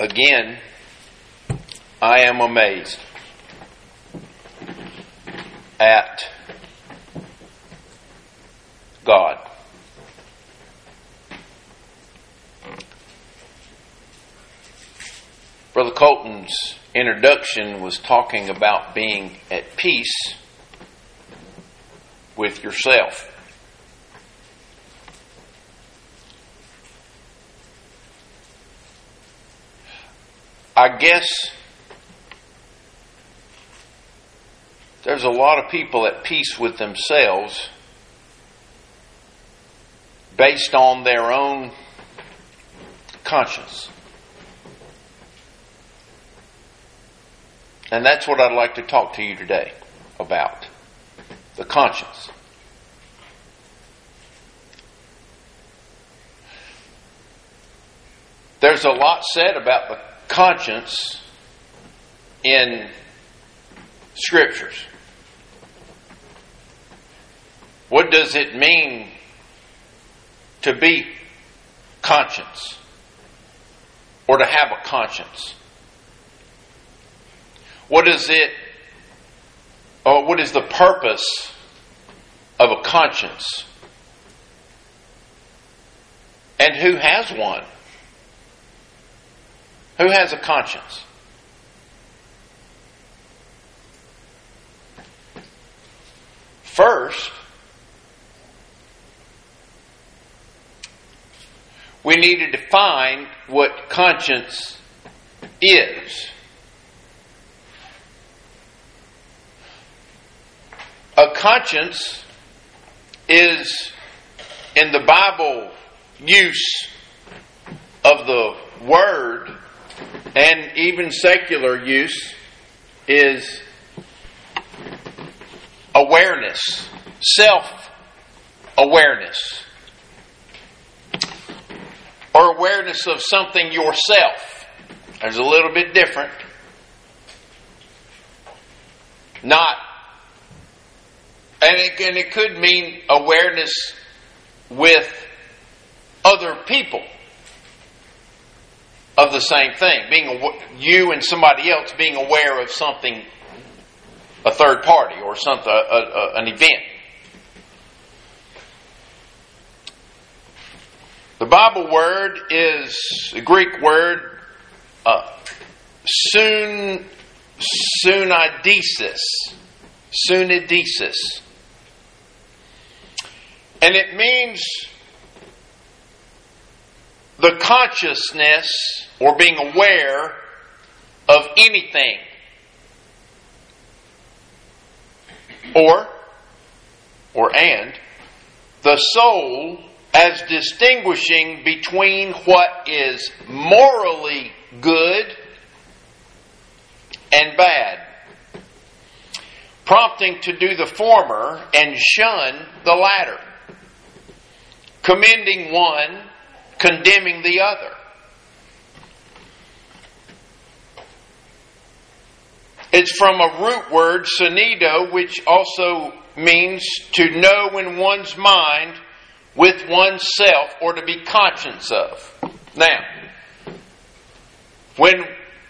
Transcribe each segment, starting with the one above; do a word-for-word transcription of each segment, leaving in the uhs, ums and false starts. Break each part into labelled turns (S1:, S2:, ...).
S1: Again, I am amazed at God. Brother Colton's introduction was talking about being at peace with yourself. I guess there's a lot of people at peace with themselves based on their own conscience. And that's what I'd like to talk to you today about. The conscience. There's a lot said about the conscience in Scriptures. What does it mean to be conscious or to have a conscience? What is it, or what is the purpose of a conscience? And who has one? Who has a conscience? First, we need to define what conscience is. A conscience is, in the Bible use of the word, and even secular use, is awareness, self-awareness, or awareness of something yourself. There's a little bit different. Not, and it, and it could mean awareness with other people of the same thing. Being you and somebody else being aware of something, a third party or something, a, a, an event. The Bible word is a Greek word, uh, sun, sunadisis, sunadisis, and it means the consciousness or being aware of anything. Or, or and, the soul as distinguishing between what is morally good and bad, prompting to do the former and shun the latter, commending one, condemning the other. It's from a root word, sonido, which also means to know in one's mind with oneself or to be conscious of. Now, when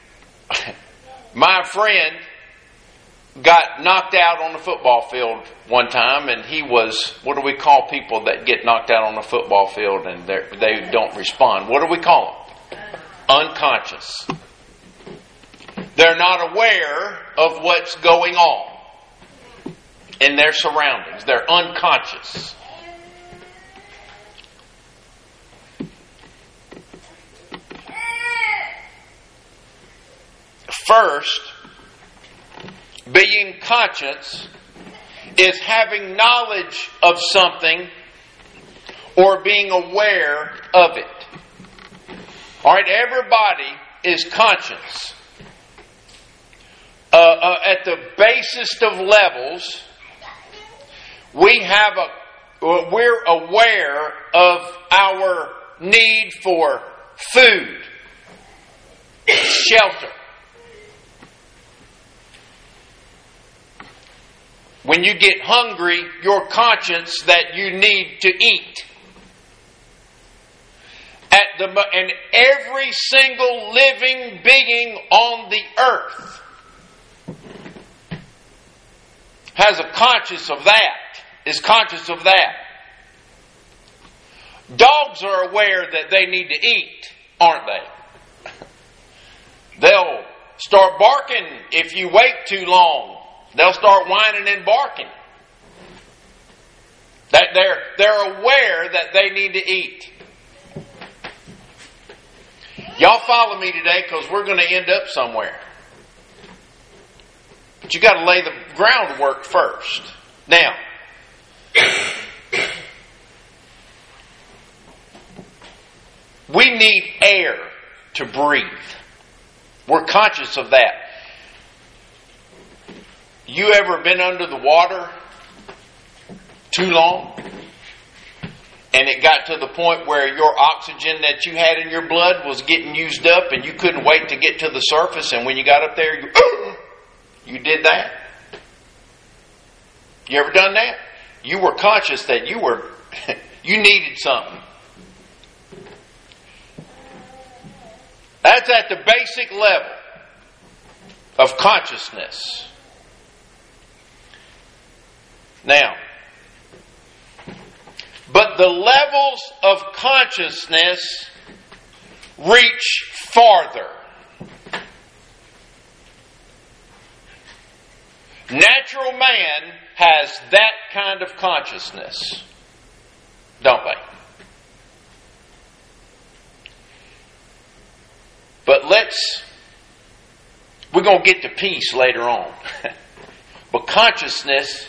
S1: my friend got knocked out on the football field one time, and he was, what do we call people that get knocked out on the football field and they don't respond? What do we call them? Unconscious. They're not aware of what's going on in their surroundings. They're unconscious. First, being conscious is having knowledge of something or being aware of it. All right, everybody is conscious. Uh, uh, at the basest of levels, we have a, we're aware of our need for food, shelter. When you get hungry, you're conscious that you need to eat. at the and every single living being on the earth has a conscience of that, is conscious of that. Dogs are aware that they need to eat, aren't they? They'll start barking if you wait too long. They'll start whining and barking. That they're they're aware that they need to eat. Y'all follow me today because we're going to end up somewhere. But you got to lay the groundwork first. Now, we need air to breathe. We're conscious of that. You ever been under the water too long? And it got to the point where your oxygen that you had in your blood was getting used up and you couldn't wait to get to the surface, and when you got up there, you, you did that? You ever done that? You were conscious that you were you needed something. That's at the basic level of consciousness. Now, but the levels of consciousness reach farther. Natural man has that kind of consciousness, don't they? But let's, we're going to get to peace later on. But consciousness,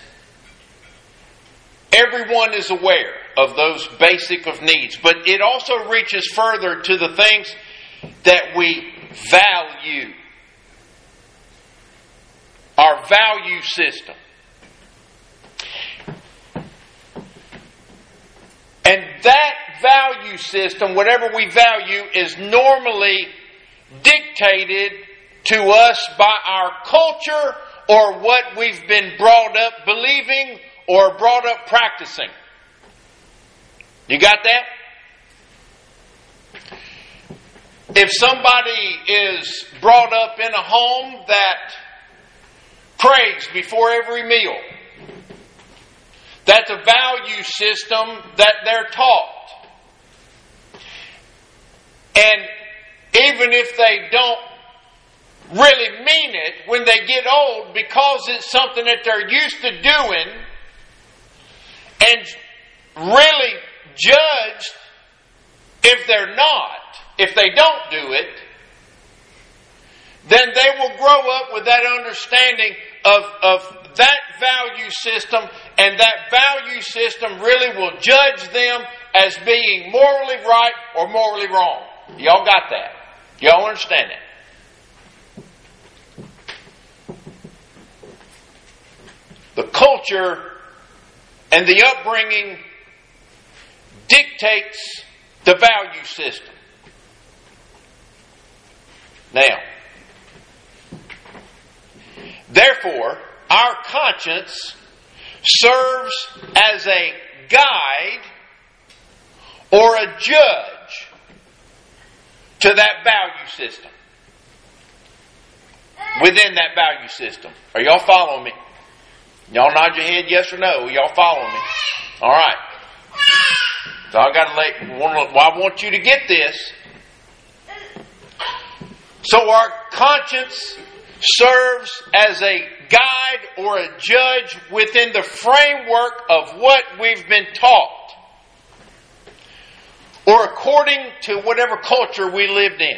S1: everyone is aware of those basic of needs. But it also reaches further to the things that we value. Our value system. And that value system, whatever we value, is normally dictated to us by our culture or what we've been brought up believing or brought up practicing. You got that? If somebody is brought up in a home that prays before every meal, that's a value system that they're taught. And even if they don't really mean it, when they get old, because it's something that they're used to doing, and really judged if they're not, if they don't do it, then they will grow up with that understanding of, of that value system, and that value system really will judge them as being morally right or morally wrong. Y'all got that? Y'all understand it? The culture and the upbringing dictates the value system. Now, therefore, our conscience serves as a guide or a judge to that value system. Within that value system. Are y'all following me? Y'all nod your head yes or no. Y'all following me? All right. So I got to let. Well, I want you to get this. So our conscience serves as a guide or a judge within the framework of what we've been taught, or according to whatever culture we lived in.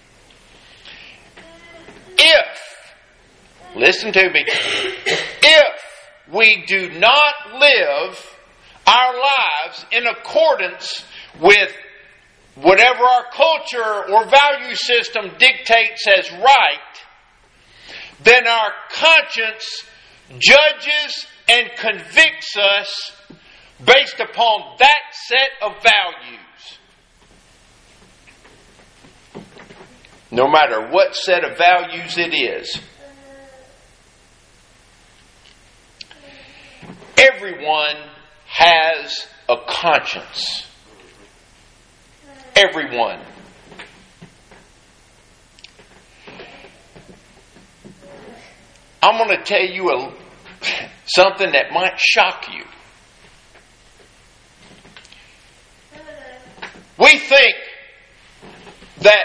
S1: If, listen to me, if we do not live our lives in accordance with whatever our culture or value system dictates as right, then our conscience judges and convicts us based upon that set of values. No matter what set of values it is. Everyone has a conscience. everyone. I'm going to tell you a, something that might shock you. We think that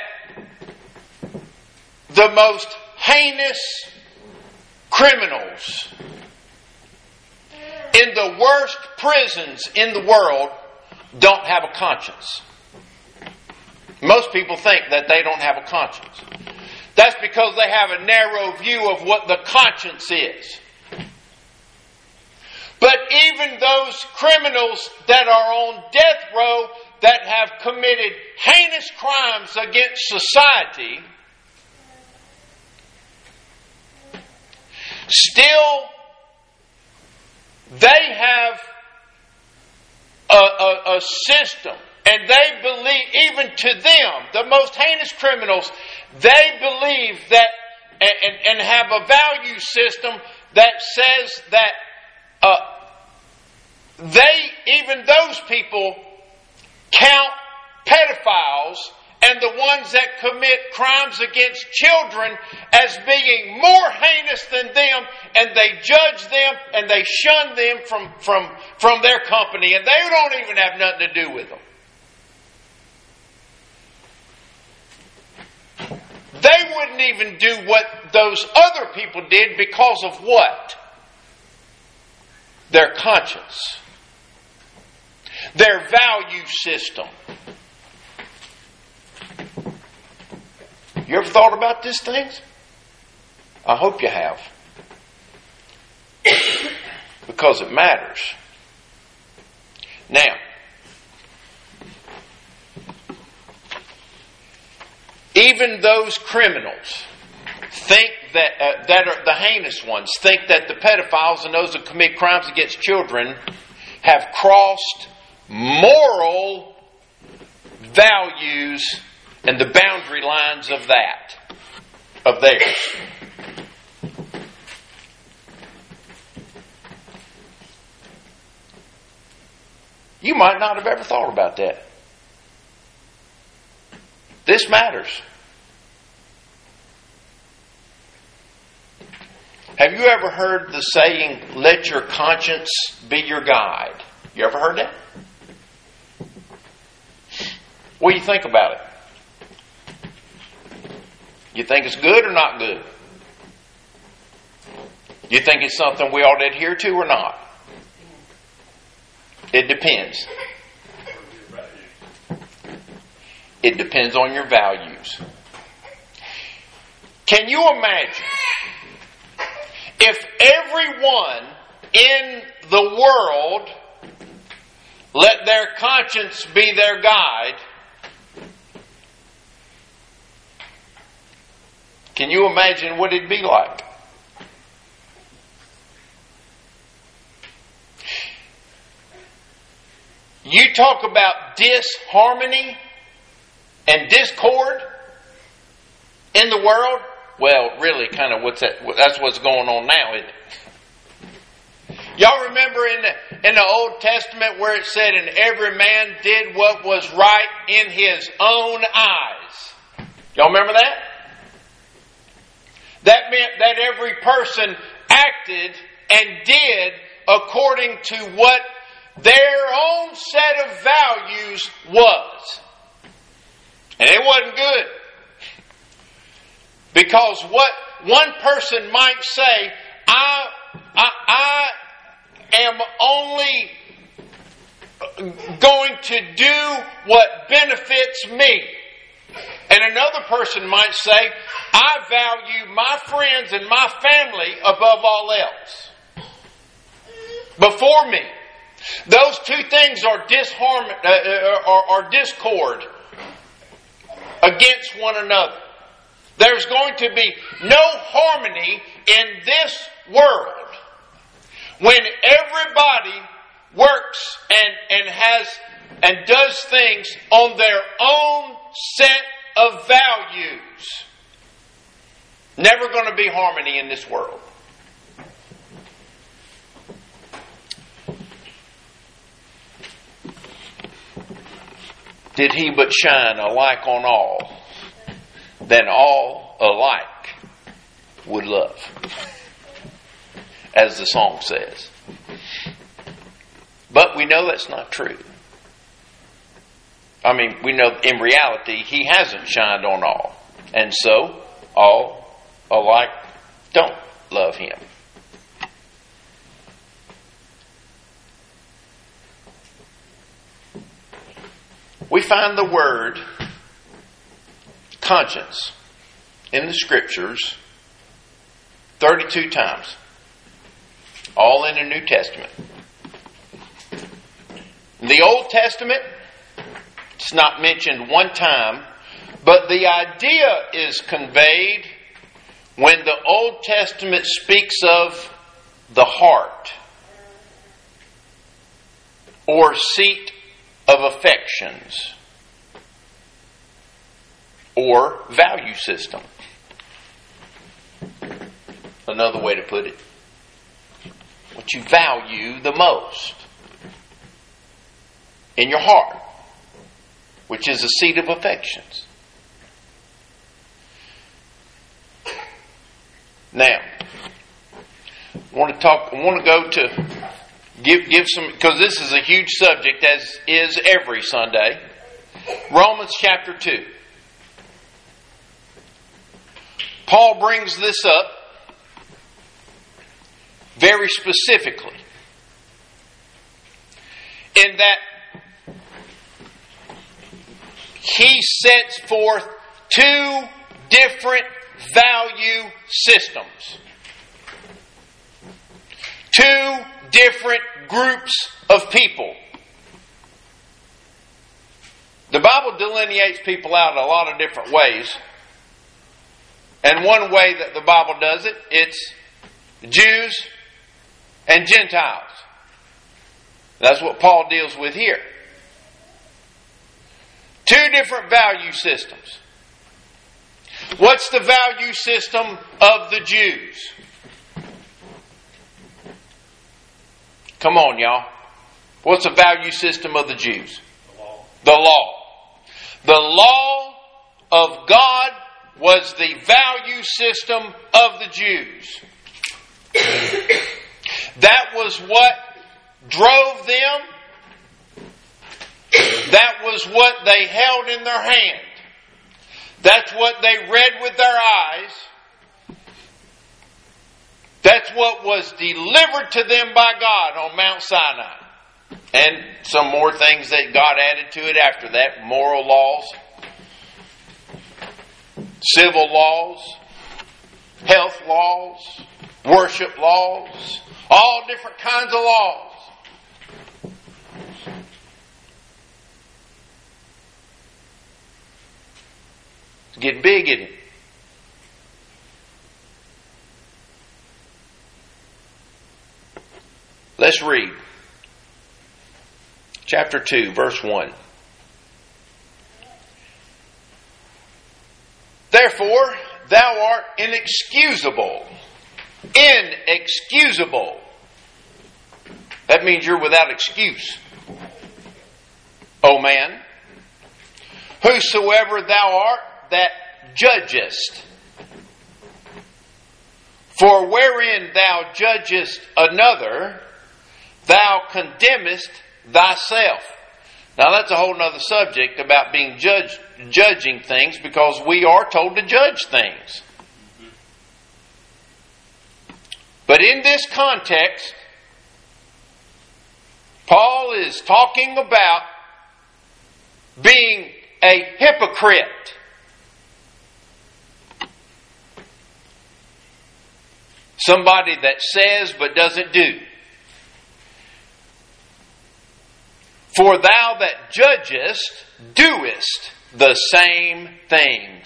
S1: the most heinous criminals in the worst prisons in the world don't have a conscience. Most people think that they don't have a conscience. That's because they have a narrow view of what the conscience is. But even those criminals that are on death row that have committed heinous crimes against society still they have a, a, a system, and they believe, even to them, the most heinous criminals, they believe that and, and have a value system that says that uh, they, even those people, count pedophiles and the ones that commit crimes against children as being more heinous than them, and they judge them and they shun them from, from, from their company, and they don't even have nothing to do with them. They wouldn't even do what those other people did because of what? Their conscience. Their value system. You ever thought about these things? I hope you have. Because it matters. Now, even those criminals think that uh, that are the heinous ones think that the pedophiles and those that commit crimes against children have crossed moral values and the boundary lines of that, of theirs. You might not have ever thought about that. This matters. Have you ever heard the saying, let your conscience be your guide? You ever heard that? What do you think about it? You think it's good or not good? You think it's something we ought to adhere to or not? It depends. It depends on your values. Can you imagine if everyone in the world let their conscience be their guide? Can you imagine what it'd be like? You talk about disharmony and discord in the world. Well, really, kind of what's that? That's what's going on now, isn't it? Y'all remember in the in the Old Testament where it said, "And every man did what was right in his own eyes." Y'all remember that? That meant that every person acted and did according to what their own set of values was. And it wasn't good. Because what one person might say, I, I, I am only going to do what benefits me. And another person might say, I value my friends and my family above all else. Before me. Those two things are disharmony, uh, are, are discord against one another. There's going to be no harmony in this world when everybody works and, and has and does things on their own set of values. Never going to be harmony in this world. did he but shine alike on all, then all alike would love, as the song says. But we know that's not true. I mean, we know in reality he hasn't shined on all. And so, all alike don't love him. We find the word conscience in the Scriptures thirty-two times. All in the New Testament. In the Old Testament, it's not mentioned one time, but the idea is conveyed when the Old Testament speaks of the heart or seat of affections or value system. Another way to put it, what you value the most in your heart, which is a seat of affections. Now, I want to talk. I want to go to give give some, because this is a huge subject, as is every Sunday. Romans chapter two. Paul brings this up very specifically, in that he sets forth two different value systems. Two different groups of people. The Bible delineates people out in a lot of different ways. And one way that the Bible does it, it's Jews and Gentiles. That's what Paul deals with here. Two different value systems. What's the value system of the Jews? Come on, y'all. What's the value system of the Jews?
S2: The law.
S1: The law. The law of God was the value system of the Jews. That was what drove them. That was what they held in their hand. That's what they read with their eyes. That's what was delivered to them by God on Mount Sinai. And some more things that God added to it after that. Moral laws, civil laws, health laws, worship laws, all different kinds of laws. It's getting big, isn't it? Let's read. Chapter two, verse one. Therefore, thou art inexcusable. Inexcusable. That means you're without excuse. O man, whosoever thou art that judgest. For wherein thou judgest another, thou condemnest thyself. Now that's a whole other subject about being judged, judging things, because we are told to judge things. But in this context, Paul is talking about being a hypocrite. Somebody that says but doesn't do. For thou that judgest, doest the same things.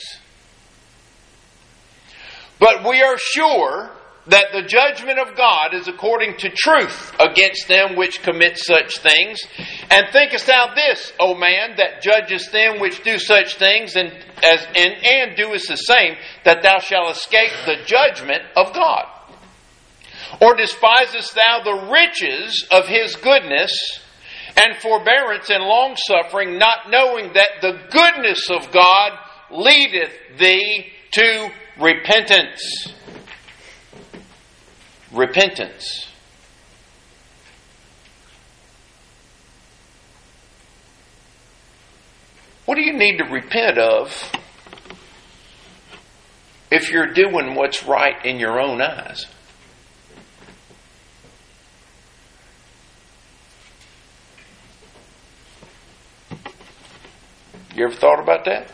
S1: But we are sure that the judgment of God is according to truth against them which commit such things. And thinkest thou this, O man, that judgest them which do such things, and as and, and doest the same, that thou shalt escape the judgment of God? Or despisest thou the riches of his goodness, and forbearance and long-suffering, not knowing that the goodness of God leadeth thee to repentance. Repentance. What do you need to repent of if you're doing what's right in your own eyes? You ever thought about that?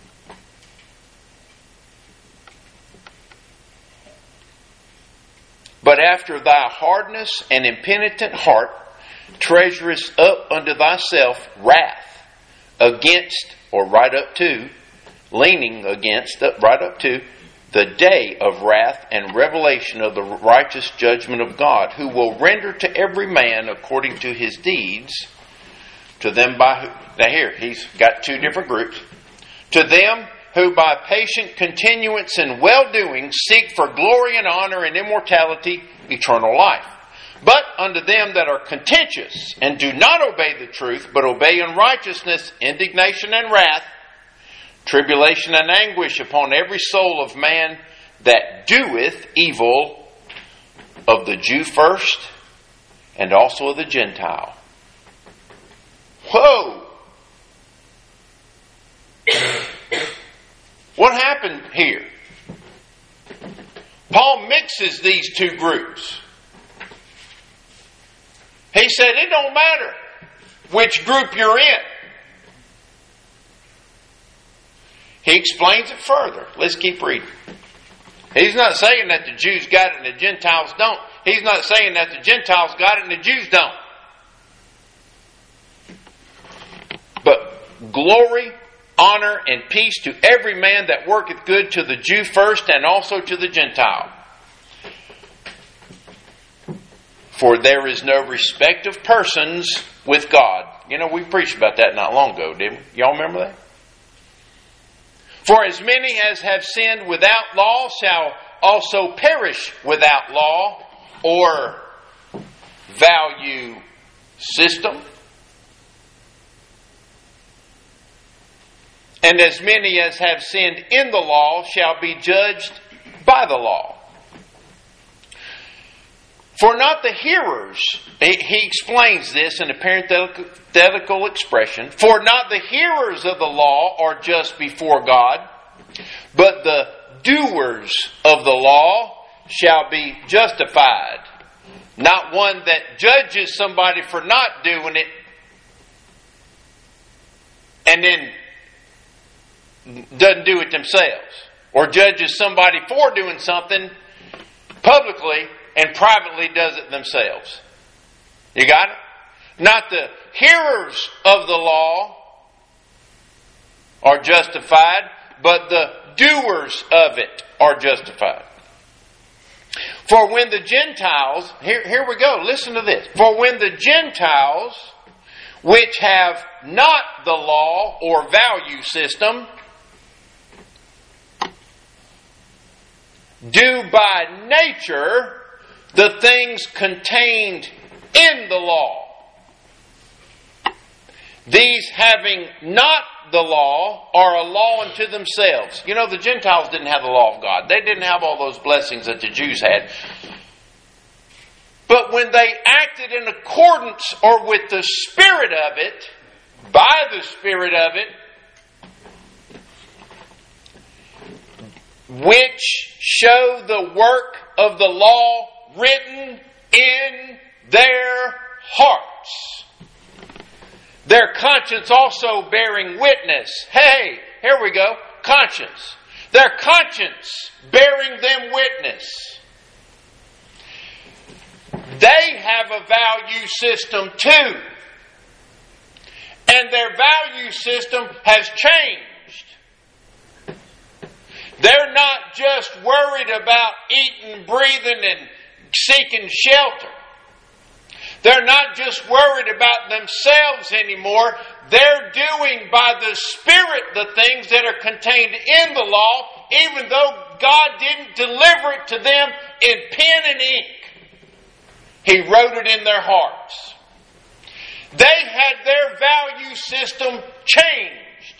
S1: But after thy hardness and impenitent heart treasurest up unto thyself wrath against, or right up to, leaning against, right up to, the day of wrath and revelation of the righteous judgment of God, who will render to every man according to his deeds, to them by who... Now here, he's got two different groups. To them who by patient continuance in well-doing seek for glory and honor and immortality, eternal life. But unto them that are contentious and do not obey the truth, but obey unrighteousness, indignation and wrath, tribulation and anguish upon every soul of man that doeth evil, of the Jew first, and also of the Gentile. Whoa! What happened here? Paul mixes these two groups. He said it don't matter which group you're in. He explains it further. Let's keep reading. He's not saying that the Jews got it and the Gentiles don't. He's not saying that the Gentiles got it and the Jews don't. But glory, honor, and peace to every man that worketh good, to the Jew first and also to the Gentile. For there is no respect of persons with God. You know, we preached about that not long ago, didn't we? Y'all remember that? For as many as have sinned without law shall also perish without law or value system. And as many as have sinned in the law shall be judged by the law. For not the hearers, he explains this in a parenthetical expression, for not the hearers of the law are just before God, but the doers of the law shall be justified. Not one that judges somebody for not doing it and then doesn't do it themselves, or judges somebody for doing something publicly and privately does it themselves. You got it? Not the hearers of the law are justified, but the doers of it are justified. For when the Gentiles, here, here we go, listen to this. For when the Gentiles, which have not the law or value system, do by nature the things contained in the law, these having not the law are a law unto themselves. You know, the Gentiles didn't have the law of God. They didn't have all those blessings that the Jews had. But when they acted in accordance or with the Spirit of it, by the Spirit of it, which show the work of the law written in their hearts, their conscience also bearing witness. Hey, here we go. Conscience. Their conscience bearing them witness. They have a value system too. And their value system has changed. They're not just worried about eating, breathing, and seeking shelter. They're not just worried about themselves anymore. They're doing by the Spirit the things that are contained in the law, even though God didn't deliver it to them in pen and ink. He wrote it in their hearts. They had their value system changed.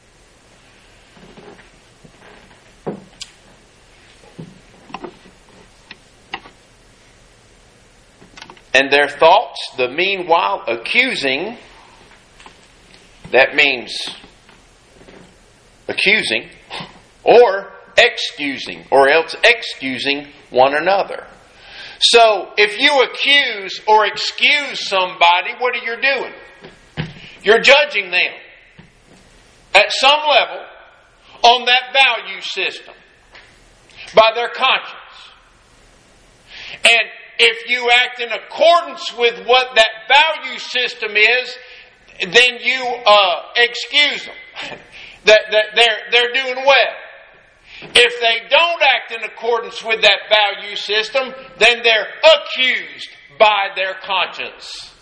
S1: And their thoughts, the meanwhile accusing, that means accusing, or excusing, or else excusing one another. So, if you accuse or excuse somebody, what are you doing? You're judging them at some level on that value system by their conscience. And if you act in accordance with what that value system is, then you uh, excuse them. that, that they're, they're doing well. If they don't act in accordance with that value system, then they're accused by their conscience.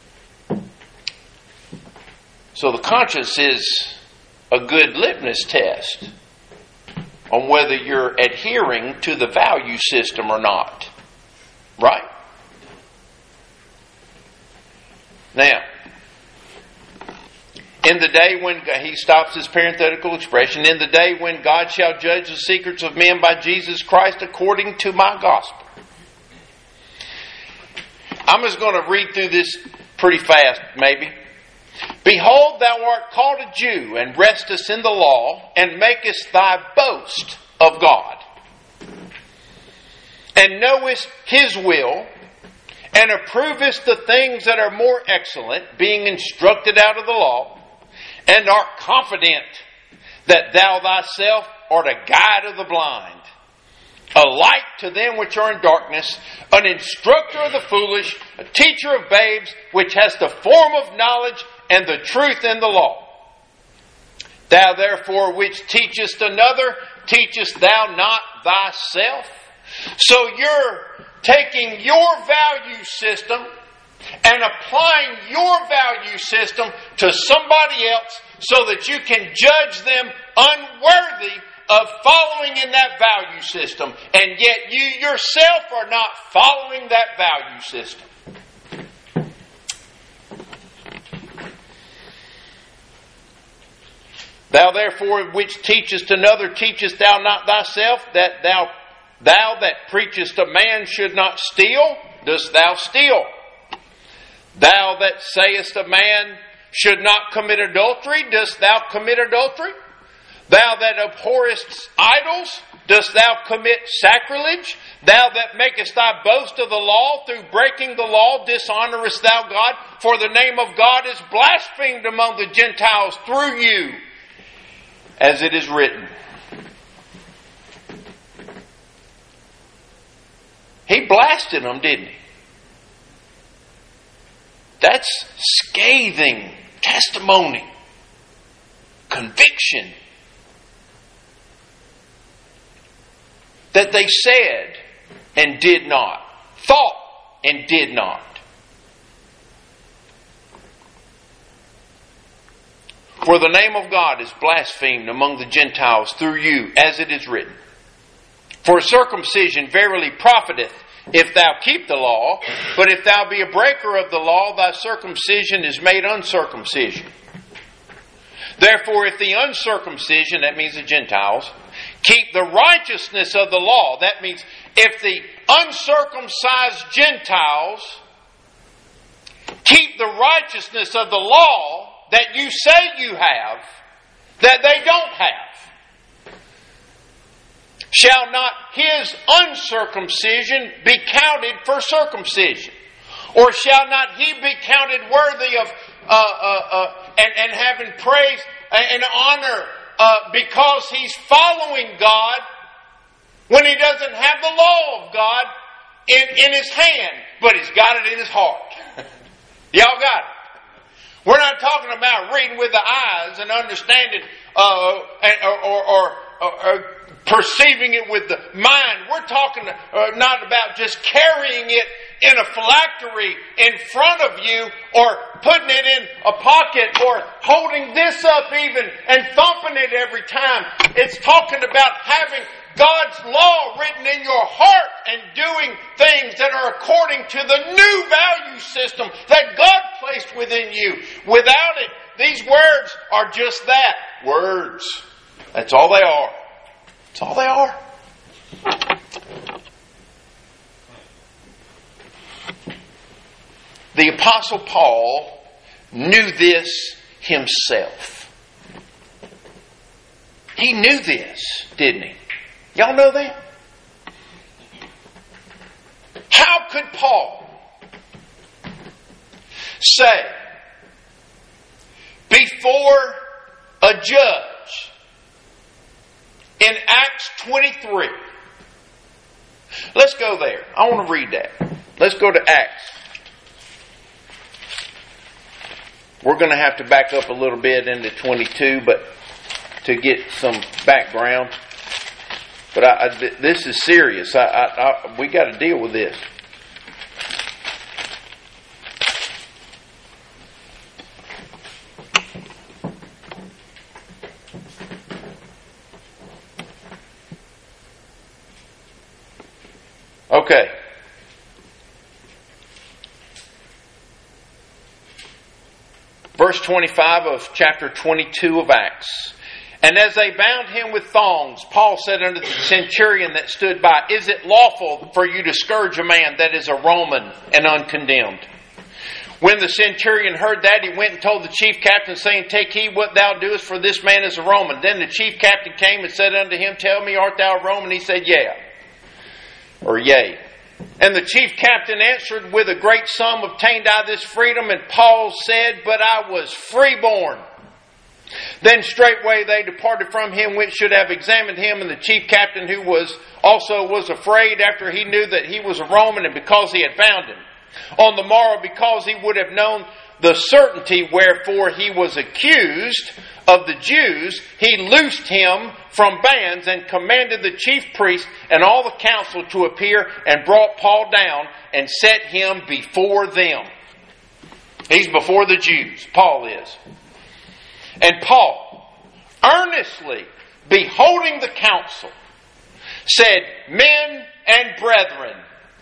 S1: So the conscience is a good litmus test on whether you're adhering to the value system or not. Right? Now, in the day when, he stops his parenthetical expression, in the day when God shall judge the secrets of men by Jesus Christ according to my gospel. I'm just going to read through this pretty fast, maybe. Behold, thou art called a Jew, and restest in the law, and makest thy boast of God. And knowest his will, and approvest the things that are more excellent, being instructed out of the law, and art confident that thou thyself art a guide of the blind, a light to them which are in darkness, an instructor of the foolish, a teacher of babes, which has the form of knowledge and the truth in the law. Thou therefore which teachest another, teachest thou not thyself? So you're taking your value system and applying your value system to somebody else so that you can judge them unworthy of following in that value system. And yet you yourself are not following that value system. Thou therefore which teachest another, teachest thou not thyself? That thou, thou that preachest a man should not steal, dost thou steal? Thou that sayest a man should not commit adultery, dost thou commit adultery? Thou that abhorrest idols, dost thou commit sacrilege? Thou that makest thy boast of the law, through breaking the law, dishonorest thou God? For the name of God is blasphemed among the Gentiles through you, as it is written. He blasted them, didn't he? That's scathing testimony, conviction, that they said and did not, thought and did not. For the name of God is blasphemed among the Gentiles through you, as it is written. For circumcision verily profiteth, if thou keep the law, but if thou be a breaker of the law, thy circumcision is made uncircumcision. Therefore, if the uncircumcision, that means the Gentiles, keep the righteousness of the law, that means if the uncircumcised Gentiles keep the righteousness of the law that you say you have, that they don't have, shall not his uncircumcision be counted for circumcision? Or shall not he be counted worthy of uh, uh, uh, and, and having praise and honor uh, because he's following God when he doesn't have the law of God in, in his hand, but he's got it in his heart? Y'all got it? We're not talking about reading with the eyes and understanding uh, and, or, or, or, or perceiving it with the mind. We're talking uh, not about just carrying it in a phylactery in front of you or putting it in a pocket or holding this up even and thumping it every time. It's talking about having God's law written in your heart and doing things that are according to the new value system that God placed within you. Without it, these words are just that. Words. That's all they are. That's all they are. The Apostle Paul knew this himself. He knew this, didn't he? Y'all know that? How could Paul say before a judge in Acts twenty-three? Let's go there. I want to read that. Let's go to Acts. We're going to have to back up a little bit into twenty-two, but to get some background. But I, I, this is serious. I, I, I, we got to deal with this. Okay. Verse twenty-five of chapter twenty-two of Acts. And as they bound him with thongs, Paul said unto the centurion that stood by, Is it lawful for you to scourge a man that is a Roman and uncondemned? When the centurion heard that, he went and told the chief captain, saying, Take heed what thou doest, for this man is a Roman. Then the chief captain came and said unto him, Tell me, art thou a Roman? He said, Yeah. Or yea. And the chief captain answered, With a great sum obtained I this freedom. And Paul said, But I was freeborn. Then straightway they departed from him, which should have examined him. And the chief captain, who was also was afraid after he knew that he was a Roman, and because he had found him. On the morrow, because he would have known the certainty wherefore he was accused of the Jews, he loosed him from bands and commanded the chief priest and all the council to appear, and brought Paul down and set him before them. He's before the Jews. Paul is. And Paul, earnestly beholding the council, said, Men and brethren,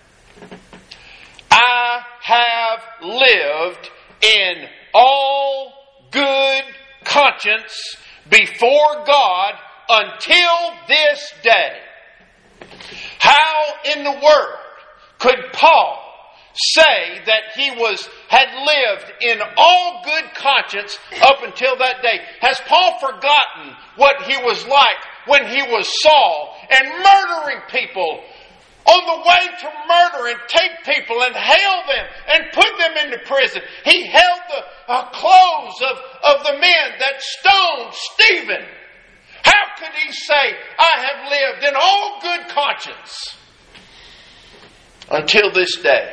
S1: I have lived in all good conscience before God until this day. How in the world could Paul say that he was had lived in all good conscience up until that day? Has Paul forgotten what he was like when he was Saul and murdering people on the way to murder and take people and hail them and put them into prison? He held the uh, clothes of, of the men that stoned Stephen. How could he say, I have lived in all good conscience until this day?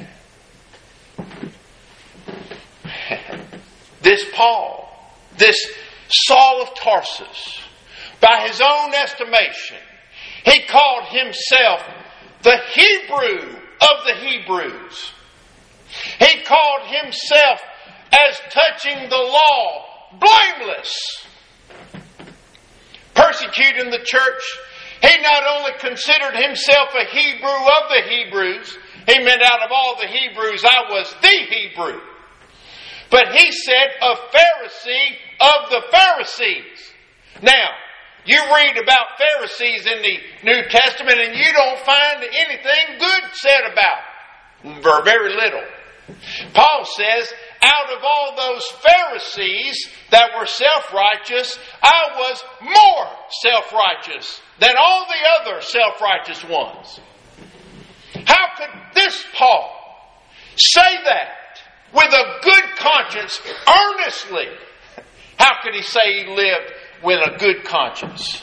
S1: This Paul, this Saul of Tarsus, by his own estimation, he called himself the Hebrew of the Hebrews. He called himself, as touching the law, blameless. Persecuting the church, he not only considered himself a Hebrew of the Hebrews, he meant out of all the Hebrews, I was the Hebrew. But he said a Pharisee of the Pharisees. Now, you read about Pharisees in the New Testament and you don't find anything good said about them. Or very little. Paul says, out of all those Pharisees that were self-righteous, I was more self-righteous than all the other self-righteous ones. How could this Paul say that with a good conscience, earnestly? How could he say he lived with a good conscience?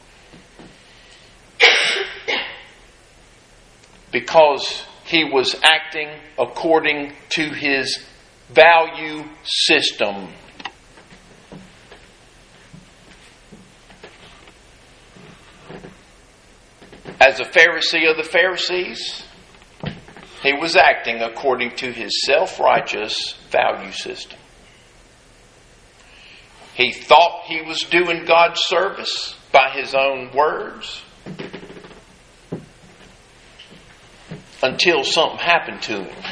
S1: Because he was acting according to his value system. As a Pharisee of the Pharisees, he was acting according to his self-righteous value system. He thought he was doing God's service by his own words, until something happened to him.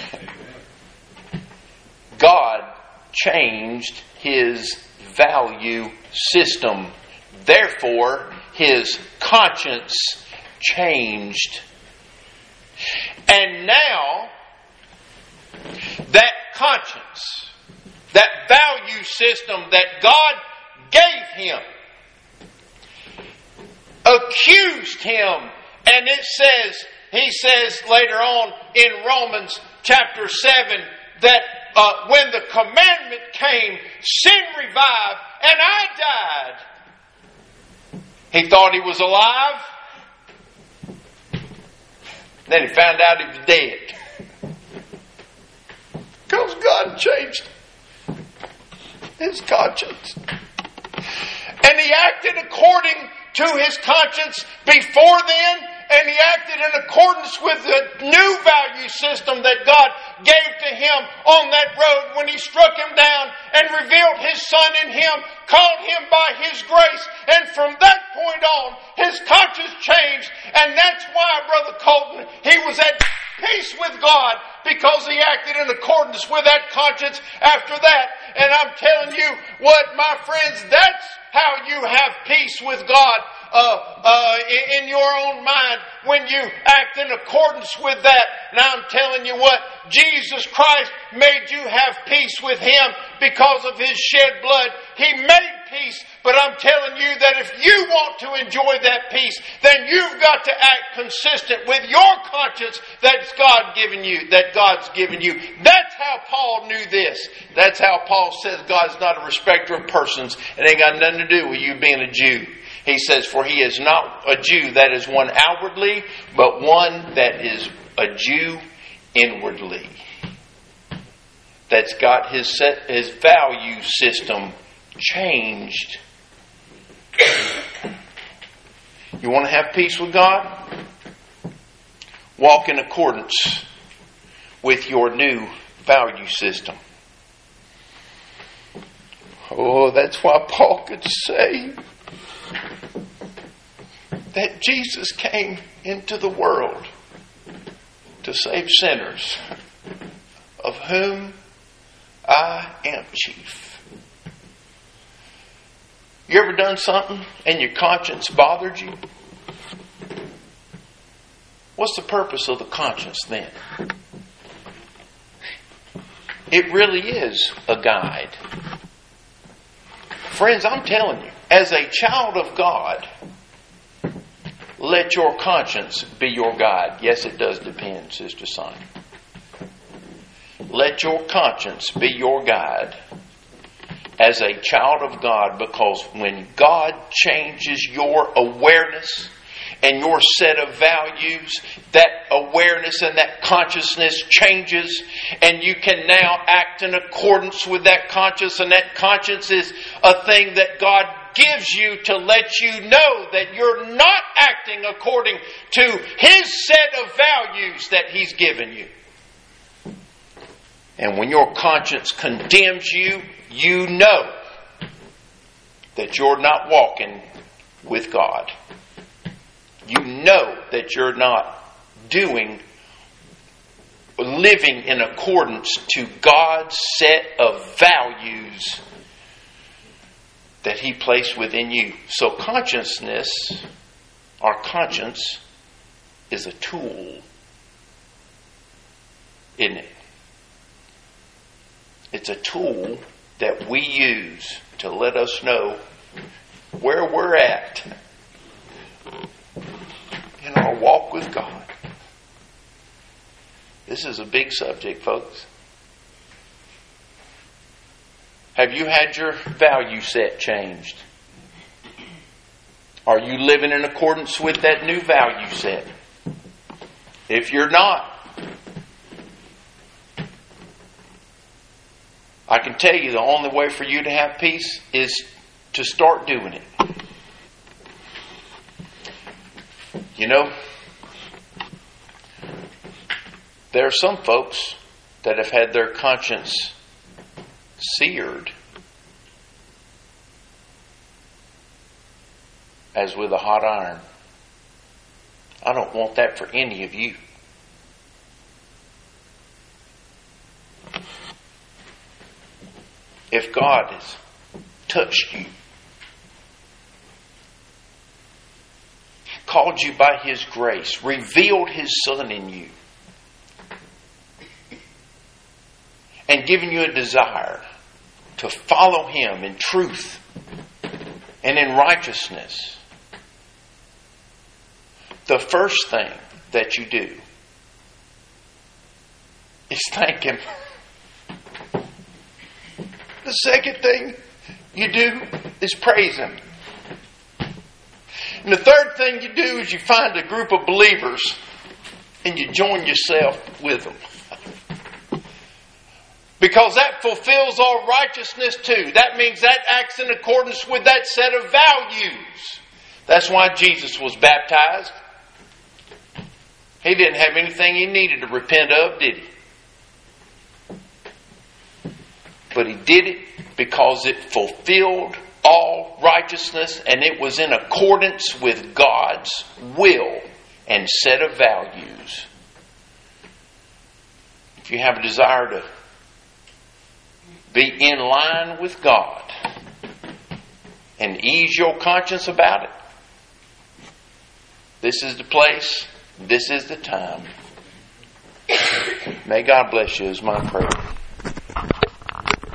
S1: God changed his value system. Therefore, his conscience changed. And now, that conscience, that value system that God gave him, accused him. And it says, he says later on in Romans chapter seven, that uh, when the commandment came, sin revived, and I died. He thought he was alive. Then he found out he was dead. Because God changed his conscience. And he acted according to his conscience before then, and he acted in accordance with the new value system that God gave to him on that road when he struck him down and revealed his Son in him, called him by his grace, and from that point on, his conscience changed. And that's why, Brother Colton, he was at peace with God, because he acted in accordance with that conscience after that. And I'm telling you what, my friends, that's how you have peace with God uh, uh, in your own mind, when you act in accordance with that. Now I'm telling you what, Jesus Christ made you have peace with Him because of His shed blood. He made peace, but I'm telling you that if you want to enjoy that peace, then you've got to act consistent with your conscience that's God given you, that God's given you. That's how Paul knew this. That's how Paul says God's not a respecter of persons. It ain't got nothing to do with you being a Jew. He says, for he is not a Jew that is one outwardly, but one that is a Jew inwardly. That's got his set, his value system changed. You want to have peace with God? Walk in accordance with your new value system. Oh, that's why Paul could say that Jesus came into the world to save sinners, of whom I am chief. You ever done something and your conscience bothered you? What's the purpose of the conscience then? It really is a guide. Friends, I'm telling you, as a child of God, let your conscience be your guide. Yes, it does depend, Sister Sonia. Let your conscience be your guide as a child of God, because when God changes your awareness and your set of values, that awareness and that consciousness changes, and you can now act in accordance with that conscience, and that conscience is a thing that God gives you to let you know that you're not acting according to His set of values that He's given you. And when your conscience condemns you, you know that you're not walking with God. You know that you're not doing, living in accordance to God's set of values that He placed within you. So consciousness, our conscience, is a tool, isn't it? It's a tool that we use to let us know where we're at in our walk with God. This is a big subject, folks. Have you had your value set changed? Are you living in accordance with that new value set? If you're not, I can tell you the only way for you to have peace is to start doing it. You know, there are some folks that have had their conscience seared as with a hot iron. I don't want that for any of you. God has touched you, called you by His grace, revealed His Son in you, and given you a desire to follow Him in truth and in righteousness, the first thing that you do is thank Him. The second thing you do is praise Him. And the third thing you do is you find a group of believers and you join yourself with them. Because that fulfills all righteousness too. That means that acts in accordance with that set of values. That's why Jesus was baptized. He didn't have anything He needed to repent of, did He? But He did it because it fulfilled all righteousness and it was in accordance with God's will and set of values. If you have a desire to be in line with God and ease your conscience about it, this is the place, this is the time. May God bless you is my prayer.